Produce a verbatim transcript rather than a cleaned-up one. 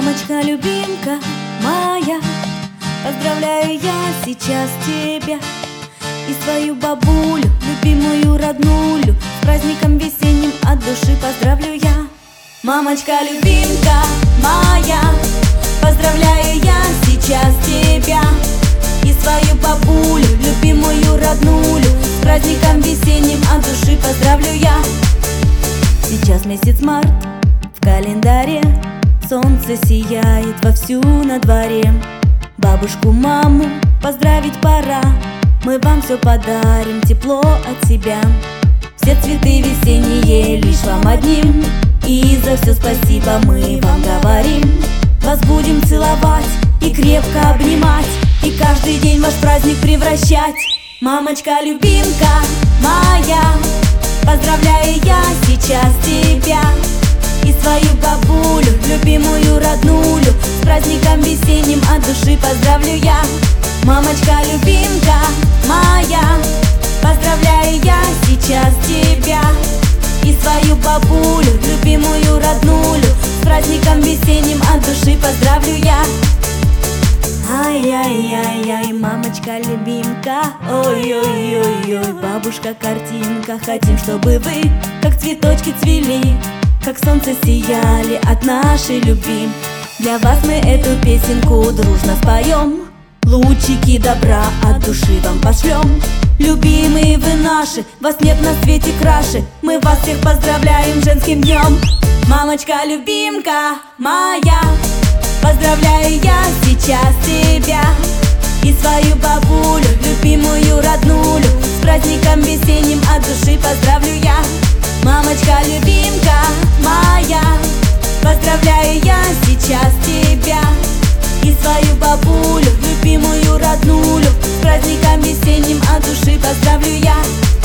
Мамочка, любимка моя, поздравляю я сейчас тебя и свою бабулю, любимую роднулю, с праздником весенним от души поздравлю я. Мамочка, любимка моя, поздравляю я сейчас тебя и свою бабулю, любимую роднулю, с праздником весенним от души поздравлю я. Сейчас месяц март в календаре, солнце сияет вовсю на дворе. Бабушку, маму поздравить пора, мы вам все подарим, тепло от себя. Все цветы весенние лишь вам одним, и за все спасибо мы вам говорим. Вас будем целовать и крепко обнимать, и каждый день ваш праздник превращать. Мамочка, любимка моя, поздравляю я сейчас тебя и свою бабулю, любимую роднулю, с праздником весенним от души поздравлю я. Мамочка, любимка моя, поздравляю я сейчас тебя и свою бабулю, любимую роднулю, с праздником весенним от души поздравлю я. Ай-яй-яй-яй, мамочка, любимка, ой-ой-ой-ой, бабушка, картинка, хотим, чтобы вы, как цветочки, цвели, как солнце сияли от нашей любви. Для вас мы эту песенку дружно споем, лучики добра от души вам пошлем. Любимые вы наши, вас нет на свете краше, мы вас всех поздравляем женским днем. Мамочка, любимка моя, поздравляю я сейчас тебя и свою бабулю, любимую роднулю, с праздником весенним от души поздравлю я. Мамочка, любимка моя, поздравляю я сейчас тебя и свою бабулю, любимую роднулю, с праздником весенним от души поздравлю я.